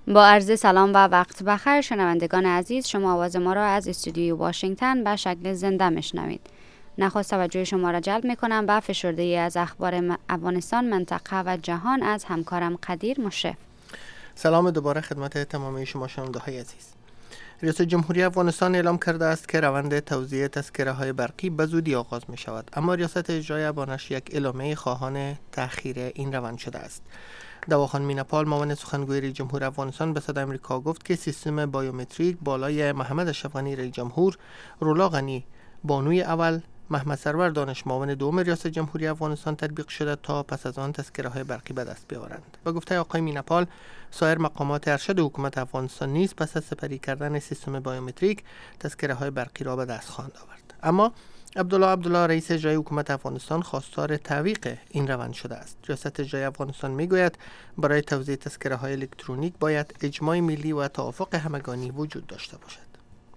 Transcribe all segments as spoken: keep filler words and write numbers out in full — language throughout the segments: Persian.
با عرض سلام و وقت بخیر شنوندگان عزیز، شما آواز ما را از استودیوی واشنگتن به شکل زنده میشنوید. نخست توجه شما را جلب میکنم به فشرده‌ای از اخبار افغانستان، منطقه و جهان از همکارم قدیر مشرف. سلام دوباره خدمت تمامی شما شنونده‌های عزیز. رئیس جمهوری افغانستان اعلام کرده است که روند توزیع تذکره‌های برقی به زودی آغاز می شود، اما ریاست اجرایی با نشر یک اعلامیه خواهان تأخیر این روند شده است. دواخان مینپال معاون سخنگوی رئیس جمهور افغانستان به صدای آمریکا گفت که سیستم بایومتریک بالای محمد اشرف غنی رئیس جمهور، رولا غنی بانوی اول، محمد سرور دانش معاون دوم ریاست جمهوری افغانستان تطبیق شده تا پس از آن تذکره‌های برقی به دست بیاورند. به گفته آقای مینپال، سایر مقامات ارشد حکومت افغانستان نیز پس از سپری کردن سیستم بایومتریک تذکره‌های برقی را به دست خواهند آورد. اما عبدالله عبدالله رئیس اجرایی حکومت افغانستان خواستار تعویق این روند شده است. ریاست اجرایی افغانستان میگوید برای توزیع تذکره‌های الکترونیک باید اجماع ملی و توافق همگانی وجود داشته باشد.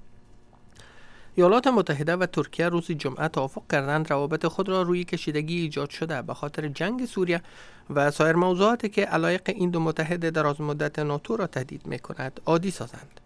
ایالات متحده و ترکیه روز جمعه توافق کردند روابط خود را روی کشیدگی ایجاد شده به خاطر جنگ سوریه و سایر موضوعاتی که علایق این دو متحد دراز مدت ناتو را تهدید می‌کند عادی سازند.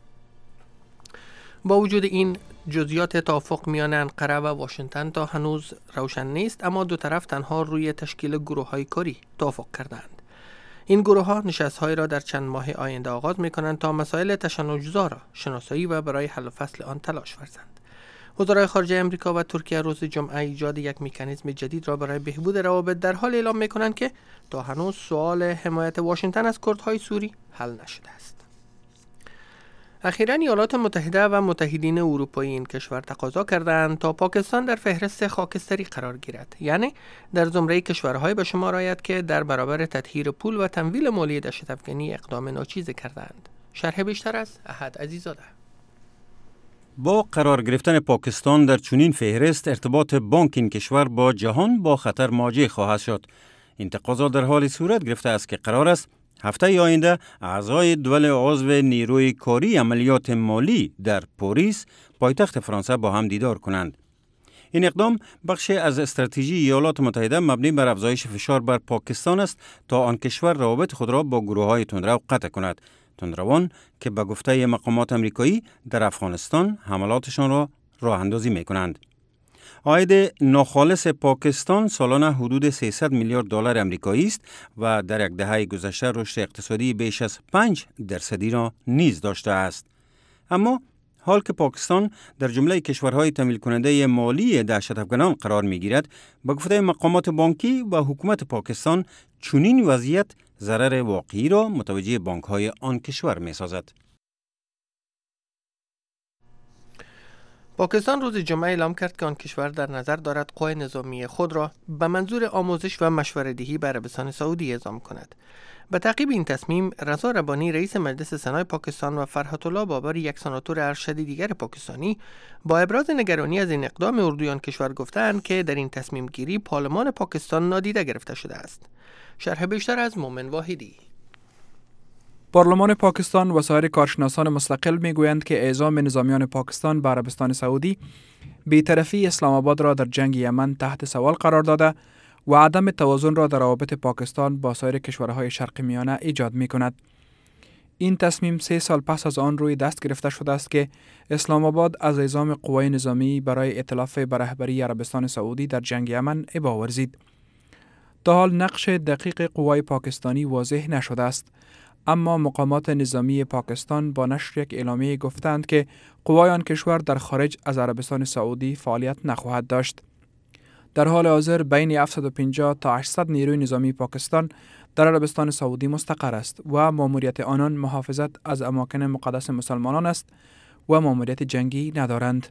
با وجود این جزئیات توافق میان انقره و واشنگتن تا هنوز روشن نیست، اما دو طرف تنها روی تشکیل گروه‌های کاری توافق کردند. این گروه‌ها نشست‌هایی را در چند ماه آینده آغاز می‌کنند تا مسائل تشنج‌زا را شناسایی و برای حل و فصل آن تلاش ورزند. وزرای خارجه امریکا و ترکیه روز جمعه ایجاد یک مکانیزم جدید را برای بهبود روابط در حال اعلام می‌کنند که تا هنوز سوال حمایت واشنگتن از کردهای سوری حل نشده است. اخیراً ایالات متحده و متحدین اروپایی این کشور تقاضا کردند تا پاکستان در فهرست خاکستری قرار گیرد، یعنی در زمره کشورهای به شمار آید که در برابر تطهیر پول و تمویل مالی دهشت افکنی اقدام ناچیزی کردند. شرح بیشتر از احد عزیزاده. با قرار گرفتن پاکستان در چنین فهرست، ارتباط بانک این کشور با جهان با خطر مواجه خواهد شد. این تقاضا در حال صورت گرفته است که قرار است هفته آینده اعضای دول عضو نیروی کاری عملیات مالی در پاریس، پایتخت فرانسه، با هم دیدار کنند. این اقدام بخشی از استراتژی ایالات متحده مبنی بر افزایش فشار بر پاکستان است تا آن کشور روابط خود را با گروه‌های تندرو قطع کند. تندروان که به گفته مقامات امریکایی در افغانستان حملاتشان را راه اندازی می کنند. عاید ناخالص پاکستان سالانه حدود سیصد میلیارد دلار امریکایی است و در یک دهه گذشته رشد اقتصادی بیش از پنج درصدی را نیز داشته است. اما حال که پاکستان در جمله کشورهای تمویل کننده مالی دهشت افغانان قرار می گیرد، به گفته مقامات بانکی و حکومت پاکستان چنین وضعیت ضرر واقعی را متوجه بانک‌های آن کشور می‌سازد. پاکستان روز جمعه اعلام کرد که آن کشور در نظر دارد قوای نظامی خود را به منظور آموزش و مشوره‌دهی به عربستان سعودی اعزام کند. به تعقیب این تصمیم، رضا ربانی رئیس مجلس سنای پاکستان و فرحت الله بابر یک سناتور ارشد دیگر پاکستانی با ابراز نگرانی از این اقدام اردوی آن کشور گفتند که در این تصمیم گیری پارلمان پاکستان نادیده گرفته شده است. شرح بیشتر از مومن واحدی. پارلمان پاکستان و سایر کارشناسان مستقل میگویند که اعزام نظامیان پاکستان به عربستان سعودی بی‌طرفی اسلام آباد را در جنگ یمن تحت سوال قرار داده و عدم توازن را در روابط پاکستان با سایر کشورهای شرق میانه ایجاد می کند. این تصمیم سه سال پس از آن روی دست گرفته شده است که اسلام آباد از اعزام قوای نظامی برای ائتلاف به رهبری عربستان سعودی در جنگ یمن ابا ورزید. تا حال نقش دقیق قوای پاکستانی واضح نشده است، اما مقامات نظامی پاکستان با نشر یک اعلامیه گفتند که قوای آن کشور در خارج از عربستان سعودی فعالیت نخواهد داشت. در حال حاضر بین هفتصد و پنجاه تا هشتصد نیروی نظامی پاکستان در عربستان سعودی مستقر است و ماموریت آنان محافظت از اماکن مقدس مسلمانان است و ماموریت جنگی ندارند.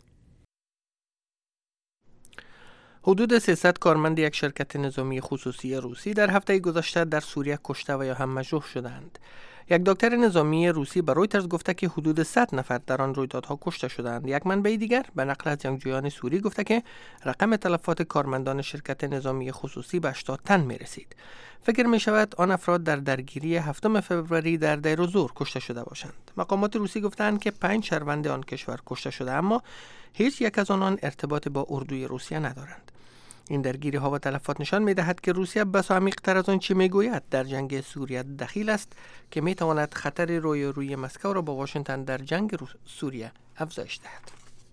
حدود سیصد کارمند یک شرکت نظامی خصوصی روسی در هفته گذشته در سوریه کشته و یا هم مجروح شدند. یک دکتر نظامی روسی به رویترز گفته که حدود صد نفر در آن رویدادها کشته شدند. یک منبع دیگر به نقل از جنگجویان سوری گفته که رقم تلفات کارمندان شرکت نظامی خصوصی به هشتاد تن می رسید. فکر می شود آن افراد در درگیری هفتم فوریه در دیر و زور کشته شده باشند. مقامات روسی گفتند که پنج شهروند آن کشور کشته شده، اما هیچ یک از آنان ارتباط با اردوی روسیه ندارند. این درگیری ها و تلفات نشان می دهد که روسیه بسا عمیق‌تر از آن چه می گوید در جنگ سوریه دخیل است که می تواند خطر روی روی مسکو را با واشنگتن در جنگ سوریه افزایش دهد.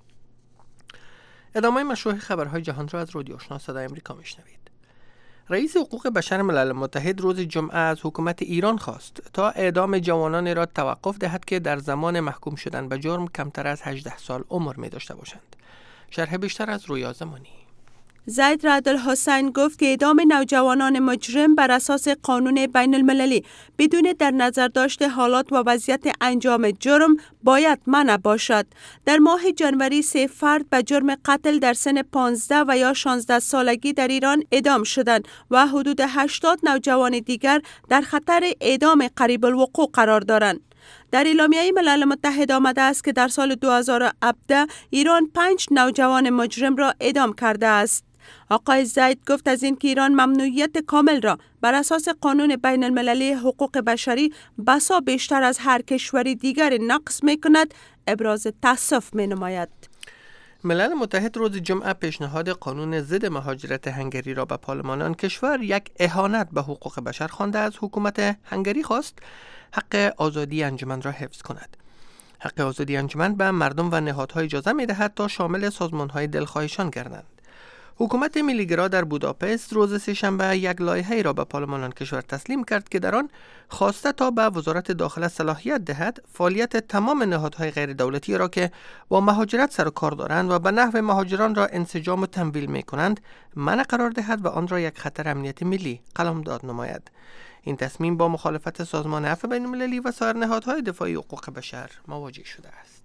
ادامه مشروع خبرهای جهان را از رادیو آشنا صدای آمریکا میشنوید. رئیس حقوق بشر ملل متحد روز جمعه از حکومت ایران خواست تا اعدام جوانانی را توقف دهد که در زمان محکوم شدن به جرم کمتر از هجده سال عمر می داشته باشند. شرح بیشتر از رویا زمانی. زید رعد الحسین گفت که اعدام نوجوانان مجرم بر اساس قانون بین المللی بدون در نظر داشت حالات و وضعیت انجام جرم باید منع باشد. در ماه جنوری سه فرد به جرم قتل در سن پانزده و یا شانزده سالگی در ایران اعدام شدند و حدود هشتاد نوجوان دیگر در خطر اعدام قریب الوقوع قرار دارند. در اعلامیه ملل متحد آمده است که در سال دو هزار و هفده ایران پنج نوجوان مجرم را اعدام کرده است. آقای زید گفت از این که ایران ممنوعیت کامل را بر اساس قانون بین المللی حقوق بشری بسا بیشتر از هر کشوری دیگر نقض می کند ابراز تأسف می نماید. ملل متحد روز جمعه پیشنهاد قانون ضد مهاجرت هنگری را به پارلمان کشور یک اهانت به حقوق بشر خوانده از حکومت هنگری خواست حق آزادی انجمن را حفظ کند. حق آزادی انجمن به مردم و نهادها اجازه می دهد تا شامل سازمان‌های دلخواهشان گردند. حکومت ملیگرا در بوداپست روز سه‌شنبه یک لایحه‌ای را به پارلمان کشور تسلیم کرد که در آن خواسته تا به وزارت داخله صلاحیت دهد فعالیت تمام نهادهای غیر دولتی را که با مهاجرت سر و کار دارند و به نحو مهاجران را انسجام و تمویل می کنند منع قرار دهد و آن را یک خطر امنیتی ملی قلمداد نماید. این تصمیم با مخالفت سازمان عفو بین المللی و سایر نهادهای دفاعی حقوق بشر مواجه شده است.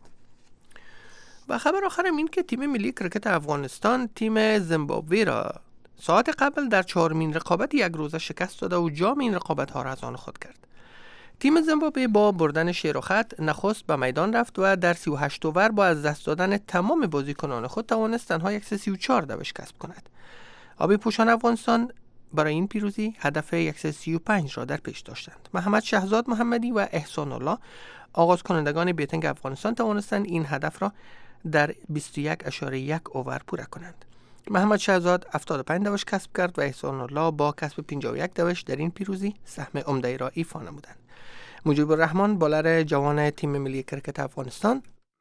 و خبر آخر این که تیم ملی کرکت افغانستان تیم زیمبابوه را ساعت قبل در چهارمین رقابت یک روزه شکست داده و جام این رقابت ها را از آن خود کرد. تیم زیمبابوه با بردن شیر و خط نخست به میدان رفت و در سی و هشت اوور با از دست دادن تمام بازیکنان خود توانست تنها صد و سی و چهار دوش کسب کند. آبی پوشان افغانستان برای این پیروزی هدف صد و سی و پنج را در پیش داشتند. محمد شهزاد محمدی و احسان الله آغاز کنندگان بیتنگ افغانستان توانستند این هدف را در بیست و یک اشاره یک اوور پوره کنند. محمد شهزاد هفتاد و پنج دوش کسب کرد و احسان الله با کسب پنجاه و یک دوش در این پیروزی سهم عمده را ایفا نمودند. مجیب الرحمن بالر جوان تیم ملی کرکت افغانستان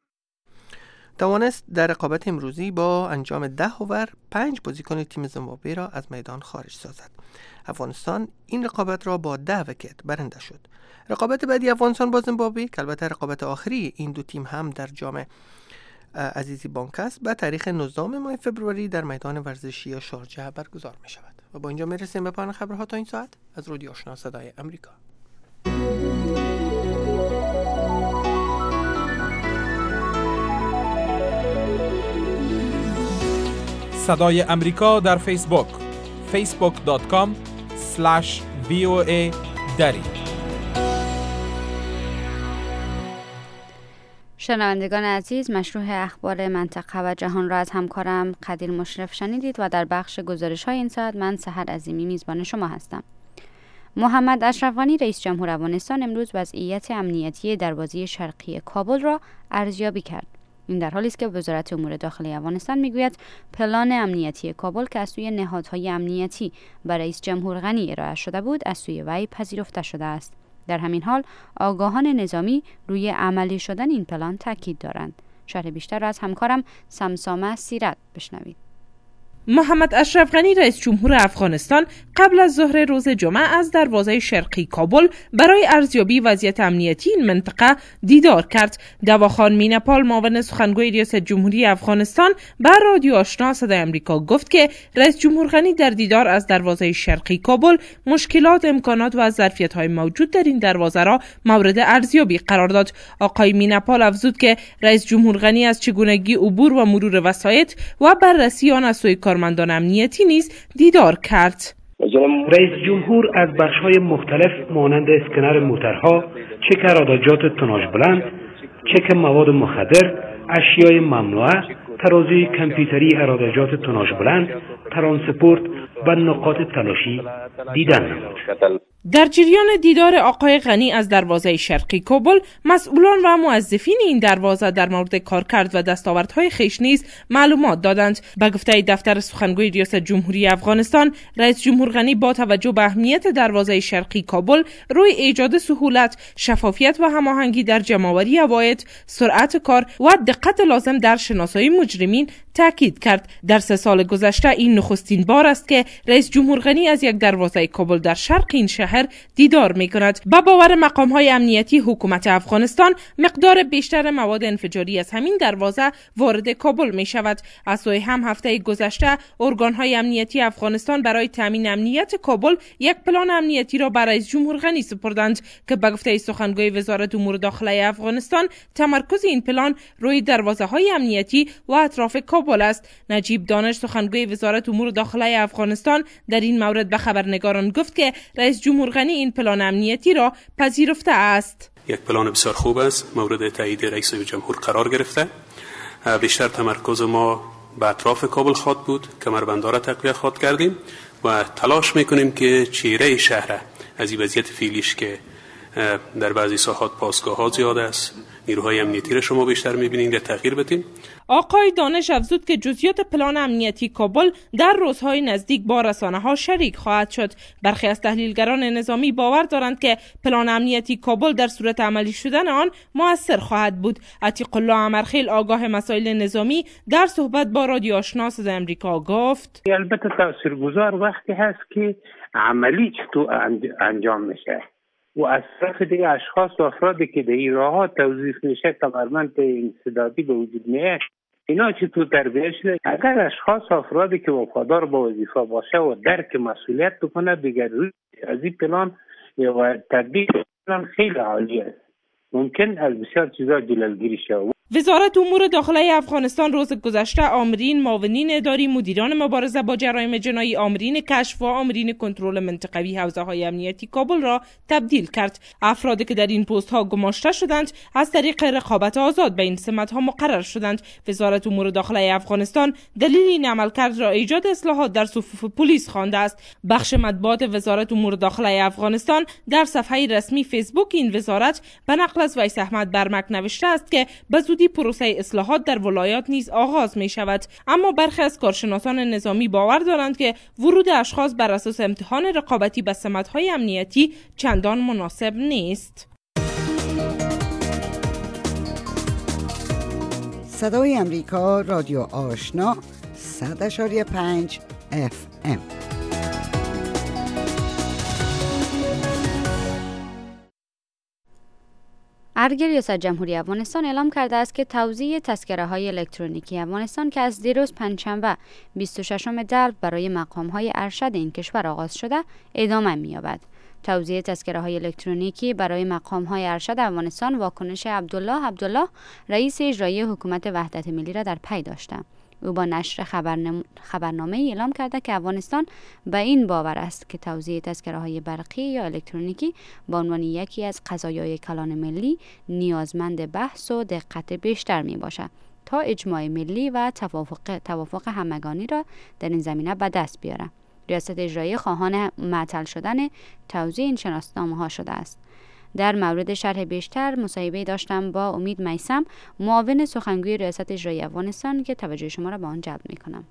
توانست در رقابت امروزی با انجام ده اوور پنج بازیکن تیم زیمبابوه را از میدان خارج سازد. افغانستان این رقابت را با ده ویکت برنده شد. رقابت بعدی افغانستان با زیمبابوه که البته رقابت آخری این دو تیم هم در جام عزیزی بانک است به تاریخ نوزدهم ماه فوریه در میدان ورزشی شارجه برگزار می شود. و با اینجا می رسیم به پایان خبرها تا این ساعت از رادیو آشنا صدای آمریکا. صدای آمریکا در فیسبوک فیسبوک دات کام اسلش وی او ای دری. شنوندگان عزیز، مشروع اخبار منطقه و جهان را از همکارم قدیر مشرف شنیدید و در بخش گزارش های این ساعت من سحر عظیمی میزبان شما هستم. محمد اشرف غنی رئیس جمهور افغانستان امروز وضعیت امنیتی دروازه شرقی کابل را ارزیابی کرد. این در حالی است که وزارت امور داخلی افغانستان میگوید پلان امنیتی کابل که از سوی نهادهای امنیتی برای رئیس جمهور غنی ارائه شده بود از سوی وی پذیرفته شده است. در همین حال آگاهان نظامی روی عملی شدن این پلان تاکید دارند. شرح بیشتر را از همکارم سمسامه سیرت بشنوید. محمد اشرف غنی رئیس جمهور افغانستان قبل از ظهر روز جمعه از دروازه شرقی کابل برای ارزیابی وضعیت امنیتی این منطقه دیدار کرد. دواخان مینپال معاون سخنگوی ریاست جمهوری افغانستان بر رادیو آشنا صدای آمریکا گفت که رئیس جمهور غنی در دیدار از دروازه شرقی کابل مشکلات، امکانات و ظرفیت‌های موجود در این دروازه را مورد ارزیابی قرار داد. آقای مینپال افزود که رئیس جمهور غنی از چگونگی عبور و مرور وسایط و بررسی آن از سوی کارمندان امنیتی نیز دیدار کرد. رئیس جمهور از بخش‌های مختلف مانند اسکنر موترها، چک قراردادجات توناژ بلند، چک مواد مخدر، اشیای ممنوعه ترازوی کامپیوتری ارادجات توناژ بلند، ترانسپورت و نقاط تلاشی دیدن نمود. در جریان دیدار آقای غنی از دروازه شرقی کابل، مسئولان و موظفین این دروازه در مورد کارکرد و دستاوردهای خویش نیز معلومات دادند. به گفته دفتر سخنگوی ریاست جمهوری افغانستان، رئیس جمهور غنی با توجه به اهمیت دروازه شرقی کابل روی ایجاد سهولت، شفافیت و هماهنگی در جمع‌آوری عواید، سرعت کار و دقت لازم در شناسایی مجرمین تاکید کرد. در سه سال گذشته این نخستین بار است که رئیس جمهور غنی از یک دروازه کابل در شرق این شهر دیدار می کند. با باور مقام های امنیتی حکومت افغانستان، مقدار بیشتر مواد انفجاری از همین دروازه وارد کابل می شود. از سوی هم هفته گذشته ارگان های امنیتی افغانستان برای تامین امنیت کابل یک پلان امنیتی را برای رئیس جمهور غنی سپردند که به گفته سخنگوی وزارت امور داخله افغانستان، تمرکز این پلان روی دروازه های امنیتی و اطراف کابل است. نجیب دانش، سخنگوی وزارت امور داخله افغانستان، در این مورد به خبرنگاران گفت که رئیس جمهور غنی این پلان امنیتی را پذیرفته است. یک پلان بسیار خوب است، مورد تایید رئیس جمهور قرار گرفته. بیشتر تمرکز ما به اطراف کابل خواهد بود، کمربندها را تقویت خواهد کردیم و تلاش میکنیم که چهره شهر از این وضعیت فعلیش که در بعضی ساحات پاسگاه ها زیاد است، نیروهای امنیتی را شما بیشتر میبینید، در تغییر بدیم. آقای دانش افزود که جزئیات پلان امنیتی کابل در روزهای نزدیک با رسانه ها شریک خواهد شد. برخی از تحلیلگران نظامی باور دارند که پلان امنیتی کابل در صورت عملی شدن آن مؤثر خواهد بود. عتیق الله امرخیل، آگاه مسائل نظامی، در صحبت با رادیو آشنا صدای آمریکا گفت: البته تاثیرگذار وقتی هست که عملی چطور انجام میشه و از طرف دیگه اشخاص و افرادی که در این راه ها توظیف میشه کمربند انسدادی به وجود میاد، اینا چطور تربیت شده. اگر اشخاص و افرادی که وفادار به وظیفه باشه و درک مسئولیت بکنه دیگر از این پلان و تطبیق پلان خیلی عالی است. ممکن از بسیار چیزا جلوگیری شود. وزارت امور داخله افغانستان روز گذشته آمرین، معاونین اداری، مدیران مبارزه با جرایم جنایی، آمرین کشف و آمرین کنترل منطقوی حوزه های امنیتی کابل را تبدیل کرد. افرادی که در این پست ها گماشته شدند از طریق رقابت آزاد به این سمت ها مقرر شدند. وزارت امور داخله افغانستان دلیل این عملکرد را ایجاد اصلاحات در صفوف پلیس خوانده است. بخش مطبوعات وزارت امور داخله افغانستان در صفحه رسمی فیسبوک این وزارت به نقل از ویس احمد برمک نوشته است که به زودی پروسه اصلاحات در ولایات نیز آغاز می شود. اما برخی از کارشناسان نظامی باور دارند که ورود اشخاص بر اساس امتحان رقابتی به سمت‌های امنیتی چندان مناسب نیست. صدای امریکا، رادیو آشنا، صد و پنج اف ام. ارگ ریاست جمهوری افغانستان اعلام کرده است که توزیع تذکره های الکترونیکی افغانستان که از دیروز پنجشنبه بیست و ششم دلو برای مقام های ارشد این کشور آغاز شده ادامه می‌یابد. توزیع تذکره های الکترونیکی برای مقام های ارشد افغانستان واکنش عبدالله عبدالله، رئیس اجرایی حکومت وحدت ملی را در پی داشته. او با نشر خبرنم... خبرنامه اعلام کرده که افغانستان به این باور است که توزیع تذکره های برقی یا الکترونیکی به عنوان یکی از قضایای کلان ملی نیازمند بحث و دقت بیشتر می باشد تا اجماع ملی و توافق توافق همگانی را در این زمینه به دست بیاره. ریاست اجرایی خواهان معطل شدن توزیع این شناسنامه ها شده است. در مورد شرح بیشتر مصاحبه داشتم با امید میثم، معاون سخنگوی ریاست اجرایی افغانستان که توجه شما را به آن جلب می‌کنم.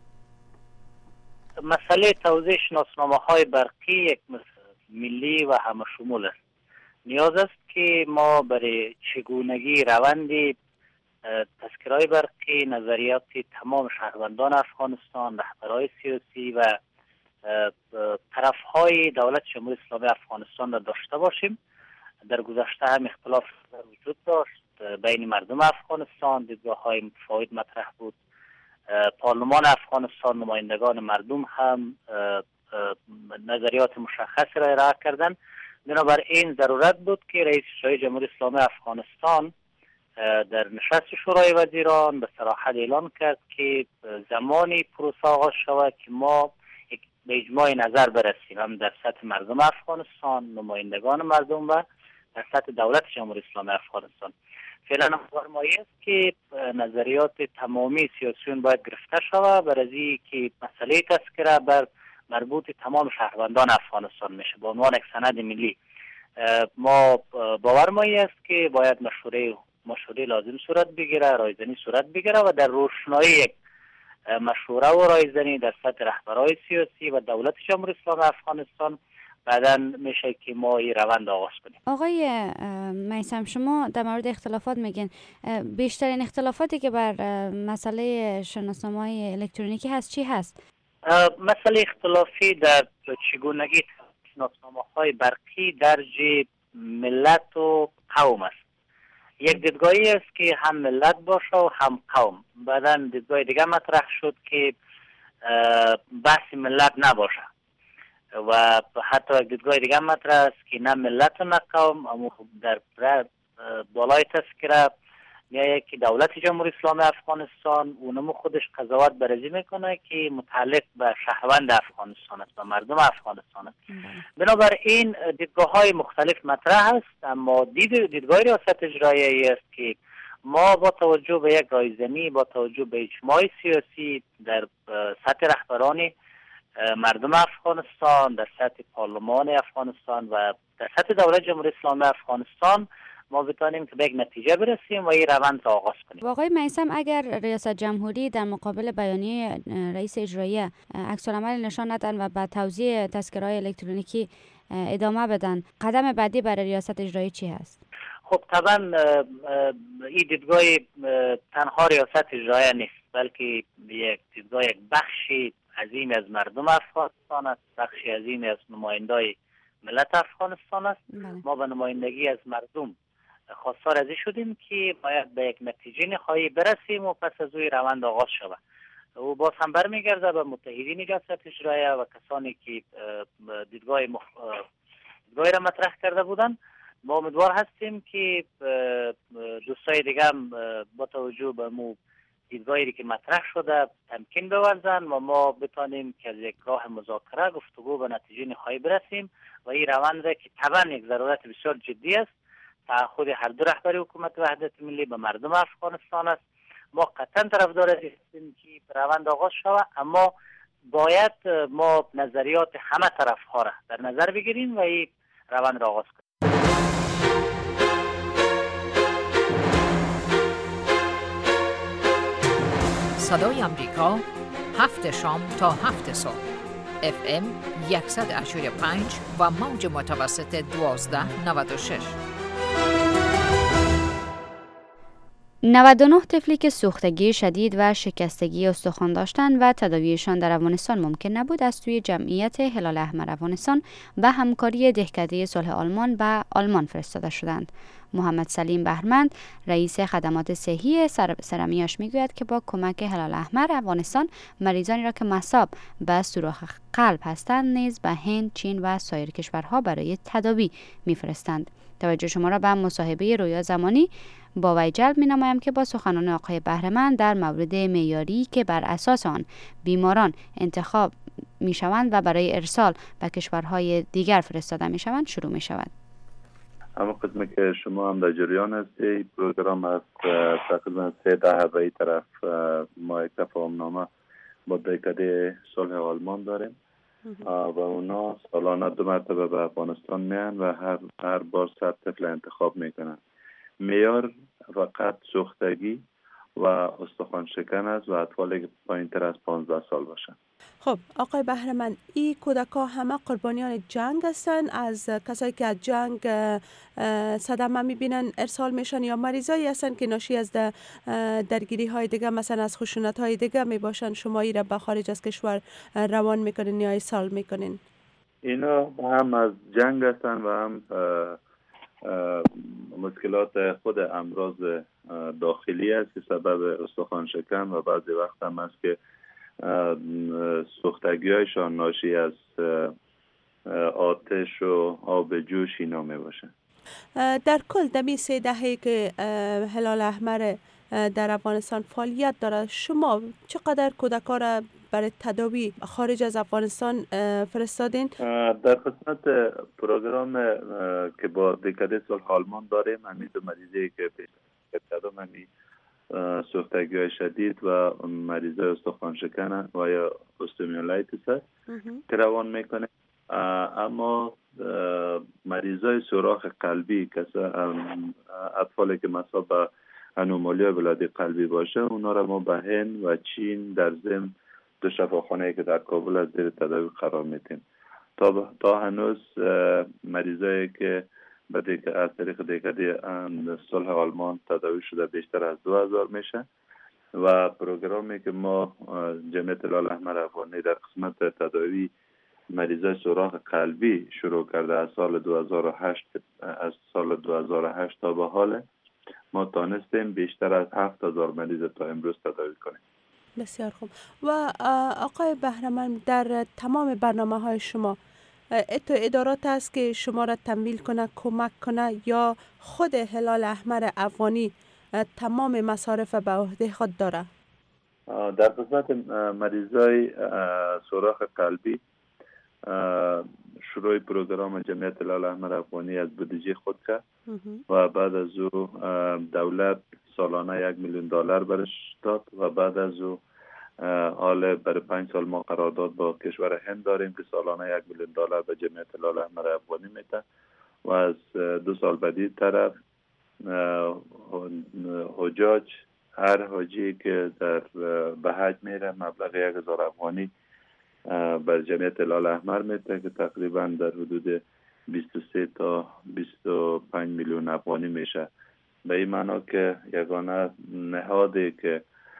مسئله توزیع شناسنامه های برقی یک ملی و همه شمول است. نیاز است که ما برای چگونگی روند تذکره‌های برقی نظریات تمام شهروندان افغانستان، رهبران سیاسی و طرف‌های دولت جمهوری اسلامی افغانستان را داشته باشیم. در گذشته هم اختلاف وجود داشت بین مردم افغانستان، دیدگاه‌های متفاوت مطرح بود. پارلمان افغانستان، نمایندگان مردم هم نظریات مشخص را ارائه کردند. بنابراین ضرورت بود که رئیس اجرایی جمهوری اسلامی افغانستان در نشست شورای وزیران به صراحت اعلان کرد که زمانی پروسه آغاز شود که ما به اجماع نظر برسیم، هم در سطح مردم افغانستان، نمایندگان مردم و در سطح دولت جمهوری اسلامی افغانستان. فعلا فرمایی است که نظریات تمامی سیاسیون باید گرفته شود برای که مسئله تذکره بر مربوط تمام شهروندان افغانستان میشه به عنوان یک سند ملی. ما باور ما است که باید مشوره مشوره لازم صورت بگیره، رایزنی صورت بگیره و در روشنایی یک مشوره و رایزنی در سطح رهبرای سیاسی و دولت جمهوری اسلامی افغانستان بعداً میشه که ما این روند آغاز کنیم. آقای میثم، شما در مورد اختلافات میگین، بیشترین اختلافاتی که بر مسئله شناسنامه‌های الکترونیکی هست چی هست؟ مسئله اختلافی در چگونگی شناسنامه‌های برقی درج ملت و قوم است. یک دیدگاهی است که هم ملت باشه و هم قوم. بعداً دیدگاه دیگه مطرح شد که بحث ملت نباشه و حتی یک دیدگاه دیگه مطرح است که نه ملت و نه قوم، اما در بالای تذکره میایه که دولت جمهوری اسلامی افغانستان اونمو خودش قضاوت بررسی میکنه که متعلق به شهروند افغانستان است، به مردم افغانستان است. بنابراین دیدگاه های مختلف مطرح است، اما دید دیدگاه ریاست اجرایی است که ما با توجه به یک رایزنی، با توجه به اجماع سیاسی در سطح رهبران مردم افغانستان، در سطح پارلمان افغانستان و در سطح دولت جمهوری اسلامی افغانستان ما بتانیم که به یک نتیجه برسیم و این روند را آغاز کنیم. آقای میثم، اگر ریاست جمهوری در مقابل بیانیه رئیس اجرایی عکس العمل نشان ندن و بعد توزیع تذکره‌های الکترونیکی ادامه بدن، قدم بعدی برای ریاست اجرایی چی هست؟ خب طبعا این دیدگاه تنها ریاست اجرایی نیست، بلکه یک دیدگاه یک بخشی عظیم از مردم افغانستان است، بخشی عظیم از نمایندای ملت افغانستان است. بله. ما به نمایندگی از مردم خواستار از این شدیم که باید به یک نتیجه نهایی برسیم و پس از اوی روند آغاز شود. او باز هم برمیگرده به متحدین ریاست اجرایی و کسانی که دیدگاه مخ... دیدگاهی را مطرح کرده بودند. ما امیدوار هستیم که دوستای دیگه هم با توجه به مو دیدگاهی که مطرح شده تمکین بورزن و ما بتانیم که از یک راه مذاکره گفتگو به نتیجه نهایی برسیم و این روند را که طبعا یک ضرورت بسیار جدی است، تعهد هر دو رهبری حکومت وحدت ملی به مردم افغانستان است. ما قطعا طرفدار هستیم که روند آغاز شود، اما باید ما نظریات همه طرف ها را در نظر بگیریم و این روند را آغاز کنیم. صدای امریکا، هفت شام تا هفت صبح، اف ام صد و هشت و پنج و موج متوسط دوازده نود و شش. نود و نه طفلی که سوختگی شدید و شکستگی استخوان داشتند و تداویشان در افغانستان ممکن نبود، از سوی جمعیت هلال احمر افغانستان و همکاری دهکده صلح آلمان به آلمان فرستاده شدند. محمد سلیم بهرمند، رئیس خدمات صحی سرمیاش میگوید که با کمک هلال احمر افغانستان مریضانی را که مصاب به سوراخ قلب هستند نیز به هند، چین و سایر کشورها برای تداوی میفرستند. توجه شما را به مصاحبه رویا زمانی با وی جلب می نمایم که با سخنان آقای بهرمند در مورد معیاری که بر اساس آن بیماران انتخاب می شوند و برای ارسال به کشورهای دیگر فرستاده می شوند شروع می شود. اما قسمی که شما هم در جریان هستی، پروگرام از تقریبا سه دهه به این طرف ما یک تفاهم نامه با دهکده صلح آلمان داریم و اونا سالانه دو مرتبه به افغانستان میان و هر هر بار صد طفل انتخاب میکنن. معیار فقط سوختگی و استخوان شکن است و اطفالی که پایین‌تر از پانزده سال باشند. خب آقای بهرمند، این کودک‌ها همه قربانیان جنگ هستند؟ از کسایی که از جنگ صدمه میبینن ارسال میشن یا مریضایی هستند که ناشی از درگیری های دیگه مثلا از خشونت های دیگه میباشن، شما ای را به خارج از کشور روان میکنین یا ارسال میکنین؟ اینا هم از جنگ هستند و هم مشکلات خود امراض داخلی است که سبب استخوان شکن و بعضی وقت هم است که سوختگی هایشان ناشی از آتش و آب جوش اینا می باشه. در کل دمی سه دهه که هلال احمر در افغانستان فعالیت داره، شما چقدر کودکان را برای تداوی خارج از افغانستان فرستادین؟ در قسمت پروگرام که با دهکده صلح آلمان داریم، همین دو مریضی که متوقف کردم همین سوختگی های شدید و مریض های استخوان شکن و یا استومیولایتیس است که روان میکنه. اما مریض های سوراخ قلبی که اطفالی که مصاب به انومالی ولادی قلبی باشه اونا را ما به هند و چین در ضمن دو شفاخانه‌ای که در کابل از زیر تداوی قرار میدیم. تا تا هنوز مریضایی که بعد از طریق دکده صلح آلمان تداوی شده بیشتر از دو هزار میشه و پروگرامی که ما جمعیت هلال احمر افغانی در قسمت تداوی مریضای سوراخ قلبی شروع کرده از سال دو هزار و هشت از سال دو هزار و هشت تا به حال ما تانستیم بیشتر از هفت هزار مریض تا امروز تداوی کنیم. بسیار خوب. و آقای بهرمند، در تمام برنامه های شما اتو ادارات است که شما را تمویل کنه، کمک کنه، یا خود هلال احمر افغانی تمام مصارف به عهده خود داره؟ در قسمت مریضای سوراخ قلبی شروع پروگرام جمعیت هلال احمر افغانی از بودجه خود کرد و بعد از او دولت سالانه یک میلیون دلار برش داد و بعد از او حال برای پنج سال ما قرارداد با کشور هند داریم که سالانه یک میلیون دلار به جمعیت هلال احمر افغانی میده و از دو سال بعدی طرف حجاج هر حاجی که در به حج میره مبلغ یک هزار افغانی بر جمعیت هلال احمر میده که تقریبا در حدود بیست و سه تا بیست و پنج میلیون افغانی میشه. به این معنا که یگانه نهادی که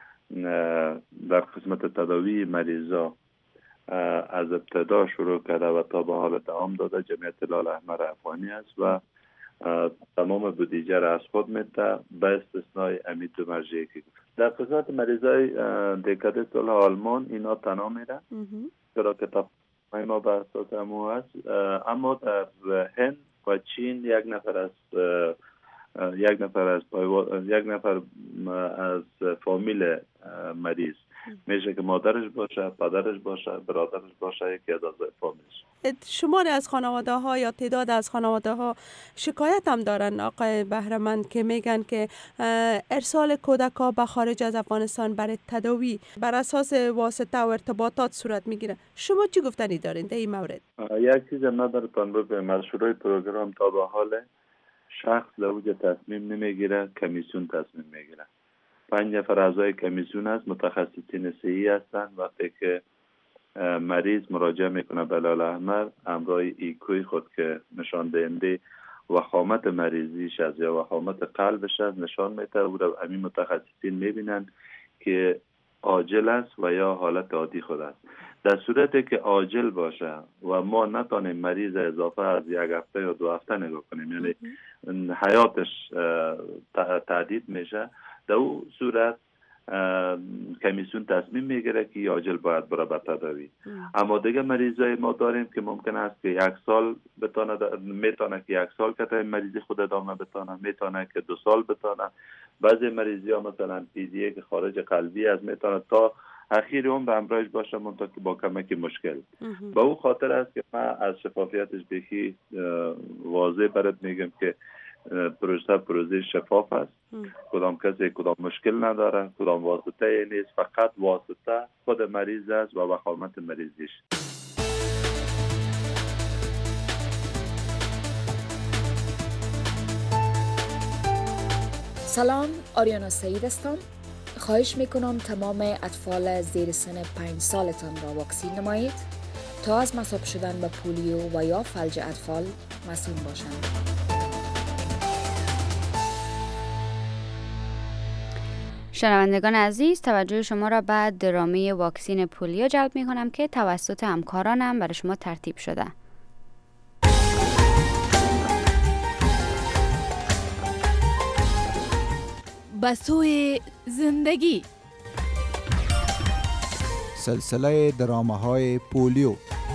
در قسمت تداوی مریضا از ابتدا شروع کرده و تا به حال دوام داده جمعیت هلال احمر افغانی است و تمام بودجه را از خود میده به استثنای امید دو مرجعی که در قسمت مریضای دکده صلح آلمان اینا تنها میره چرا که تفاهم ما به اساس امو است. اما در هند و چین یک نفر از یک نفر از یک نفر از فامیل مریض میشه که مادرش باشه، پدرش باشه، برادرش باشه، یکی از اعضای فامیلش. شماری از خانواده ها یا تعداد از خانواده ها شکایت هم دارن آقای بهرمند که میگن که ارسال کودک‌ها به خارج از افغانستان برای تداوی بر اساس واسطه و ارتباطات صورت میگیره. شما چی گفتنی دارین در این مورد؟ یک چیز ندارتان بگم، از شروع پروگرام تا به حال شخص لوج تصمیم نمیگیره، کمیسیون تصمیم میگیره. پنج نفر اعضای کمیسیون است، متخصصین صحی هستند. وقتی که مریض مراجعه میکنه به هلال احمر همراه ایکوی خود که نشان دهنده وخامت مریضیش است یا وخامت قلبش است نشان میده و همین متخصصین میبینن که عاجل است و یا حالت عادی خود است. در صورتی که عاجل باشه و ما نتانیم مریض اضافه از یک هفته یا دو هفته نگاه کنیم، یعنی حیاتش تهدید میشه، در اون صورت کمیسیون تصمیم میگیره که عاجل باید بره به تداوی. اما دیگه مریضای ما داریم که ممکن است که یک سال بتونه میتونه که یک سال که مریضی خود ادامه بتونه، میتونه که دو سال بتونه. بعضی مریضی ها مثلا پیزیه که خارج قلبی است میتونه تا اخیر اون به همراهش باشه منطقه که با کمک مشکل. با اون خاطر است که من از شفافیتش بخی واضح برات میگم که پروژه پروژه شفاف است. کدام کسی کدام مشکل نداره، کدام واسطه نیست، فقط واسطه خود مریض است و وخامت مریضیش. سلام، آریانا سعید هستم. خواهش میکنم تمام اطفال زیر سن پنج سالتان را واکسین نمایید تا از مصاب شدن به پولیو و یا فلج اطفال مسئول باشند. شنوندگان عزیز، توجه شما را به درامه واکسین پولیو جلب می کنم که توسط همکارانم برای شما ترتیب شده. به سوی زندگی، سلسله درامه های پولیو.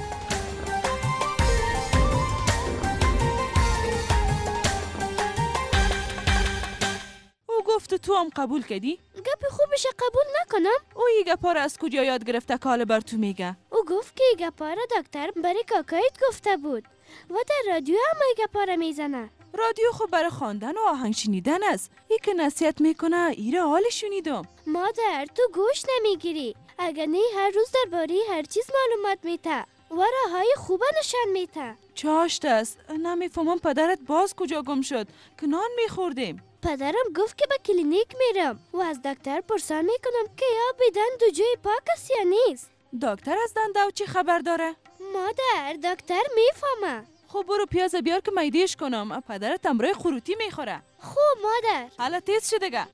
گفت تو هم قبول کردی؟ گپ خوبش قبول نکنم؟ او این گپا را از کجا یاد گرفته که حالا بر تو میگه؟ او گفت که این گپا را دکتر برای کاکایت گفته بود و در رادیو هم این گپا را میزنه. رادیو خب برای خواندن و آهنگ شنیدن است. یکی نصیحت میکنه ایره حال شنیدم. مادر تو گوش نمیگیری. اگر نه هر روز درباره هر چیز معلومات میته و راههای خوبه نشان میته. چاشت است. نمیفهمم پدرت باز کجا گم شد که نان میخوردیم. پدرم گفت که به کلینیک میرم و از دکتر پرسان میکنم که یا بدن دو جای پاک است یا نیست. دکتر از دندو چی خبر داره؟ مادر دکتر میفهمه. خب برو پیاز بیار که میدیش کنم. پدرت امروی خروتی میخوره. خوب مادر. حالا تیز شده گه.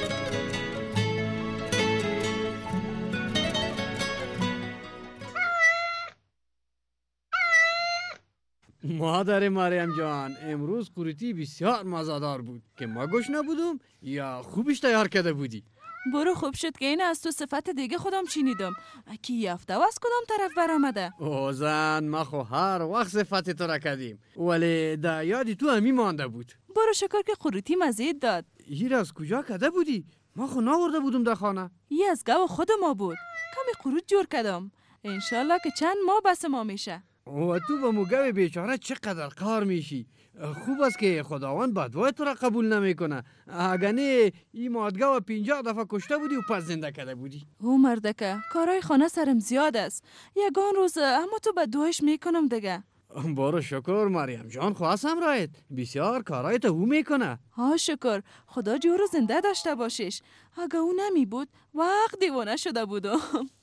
مادر مریم جان، امروز قروتی بسیار مزادار بود که ما گوش نبودم یا خوبش تیار کرده بودی؟ برو خوب شد که این از تو صفت دیگه خودم چینیدم. کی یافته و از کدام طرف برآمده؟ او زن، ما خو هر وقت صفت تو را کردیم ولی در یادی تو همی مانده بود. برو شکر که قروتی مزید داد. هیر از کجا کرده بودی؟ ما خو ناورده بودم در خانه. ای از گاو خود ما بود. کمی قروت جور کردم. انشالله که چند ماه بس ما میشه. و تو با موگوی بیچاره چقدر کار میشی. خوب است که خداوند بدوای تو را قبول نمیکنه. اگر نه این مادگاه و پینجاه دفعه کشته بودی و پس زنده کرده بودی. او مردکه کارای خانه سرم زیاد است. یگان روز اما تو بدوایش میکنم دیگه. بارو شکر مریم جان، خواستم رایت بسیار کارای تو او میکنه. ها شکر، خدا جور زنده داشته باشیش. اگه او نمی بود وقت دیوانه شده بودم.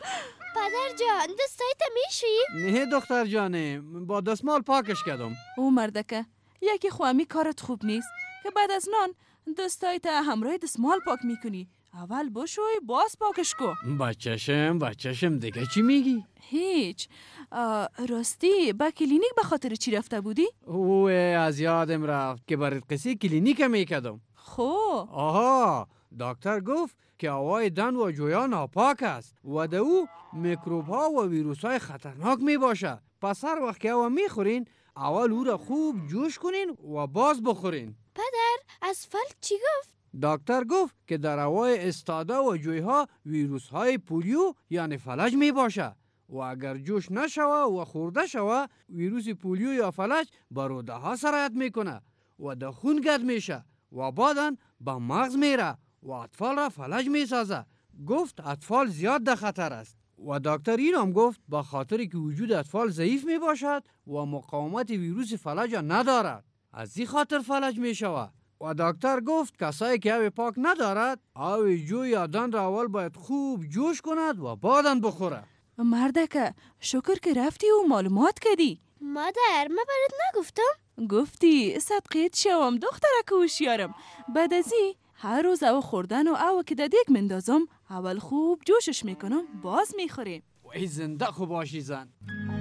پدر جان دستایت میشی؟ نه دختر جانم، با دستمال پاکش کردم. او مردکه یکی خوامی کارت خوب نیست که بعد از نان دستایت همراه دستمال پاک میکنی. اول بشوی باز پاکش کو. بچه‌شم بچه‌شم دیگه چی میگی؟ هیچ. راستی با کلینیک به خاطر چی رفته بودی؟ اوه از یادم رفت که برات قصه کلینیک میکردم. خو آها، دکتر گفت که هوای دن و جویا ناپاک است و در او میکروب ها و ویروس های خطرناک می باشه. پس هر وقت که هوا میخورین اول او را خوب جوش کنین و باز بخورین. پدر از فلج چی گفت؟ دکتر گفت که در هوای استاده و جویها ویروس های پولیو یعنی فلج می باشه و اگر جوش نشوه و خورده شوه ویروس پولیو یا فلج به روده ها سرایت میکنه و در خون گرد میشه و بعداً به مغز میره و اطفال را فلج میسازه. گفت اطفال زیاد در خطر است و دکتر این هم گفت با خاطری که وجود اطفال ضعیف می باشد و مقاومت ویروس فلج ندارد از این خاطر فلج می شود. و دکتر گفت کسایی که آب پاک ندارد آب جو یا دن را اول باید خوب جوش کند و بعداً بخوره. مردکه شکر که رفتی و معلومات کردی. مادر ما برات نگفتم؟ گفتی صدقیت شوم دخترک هوشیارم. بعد از این هر روز او خوردن و او که در دیگ مندازم اول خوب جوشش میکنم باز میخوریم. وای زنده خوب باشی زن.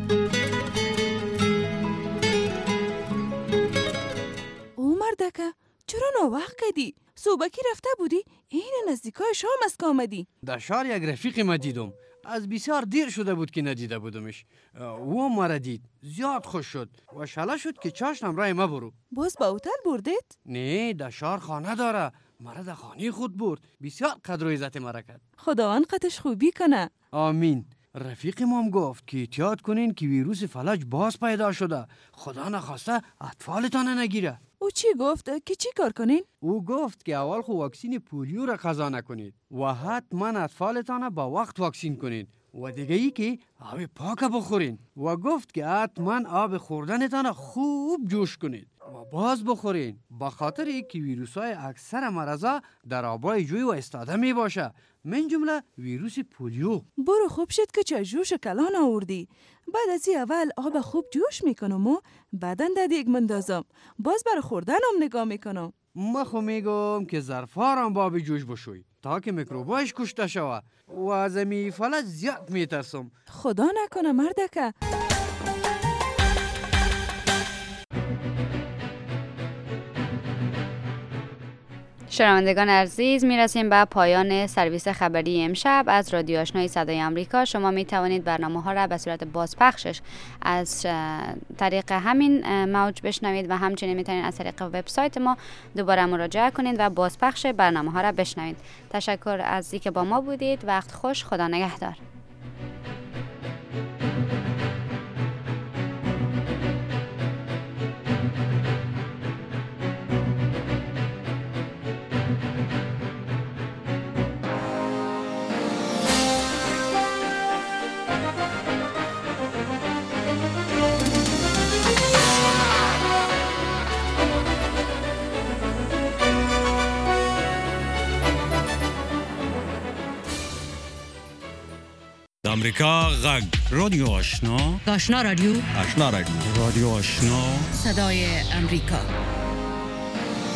او مردکه چرا ناوقت کردی؟ صوبکی رفته بودی؟ این نزدیکای شام است که آمدی. در شهر یک رفیق ما دیدم. از بسیار دیر شده بود که ندیده بودمش. او مرا دید زیاد خوش شد و شله شد که چاشتم رای ما برو. باز با هتل بردید؟ نه در شهر خانه داره. مرا در خانه خود برد. بسیار قدر و عزت مرا کرد. خداوند قدش خوبی کنه. آمین. رفیق مام گفت که احتیاط کنین که ویروس فلج باز پیدا شده. خدا نخواسته اطفالتان نگیره. او چی گفت که چی کار کنین؟ او گفت که اول خو واکسین پولیو را قضا نکنید و حتما اطفالتان با وقت واکسین کنید و دیگه ای که آب پاک بخورین و گفت که حتما آب خوردنتان خوب جوش کنید و باز بخورین با خاطر که ویروس های اکثر مرضا در آبای جوی و استاده می باشه من جمله ویروس پولیو. برو خوب شد که چه جوش کلان آوردی. بعد از این اول آب خوب جوش میکنم و بعدن در دیگ مندازم باز برای خوردنم نگاه میکنم. ما خو میگم که ظرفارم با آب جوش بشوی تا که میکروبایش کشته شوه و از می فلج زیاد میترسم. خدا نکنه مردکه. شنوندگان عزیز میرسیم به پایان سرویس خبری امشب از رادیو آشنای صدای آمریکا. شما می توانید برنامه ها را به صورت بازپخشش از طریق همین موج بشنوید و همچنین می توانید از طریق وبسایت ما دوباره مراجعه کنید و بازپخش برنامه ها را بشنوید. تشکر از اینکه با ما بودید. وقت خوش. خدا نگهدار. امریکا غږ رادیو آشنا آشنا رادیو آشنا رادیو رادیو آشنا صدای امریکا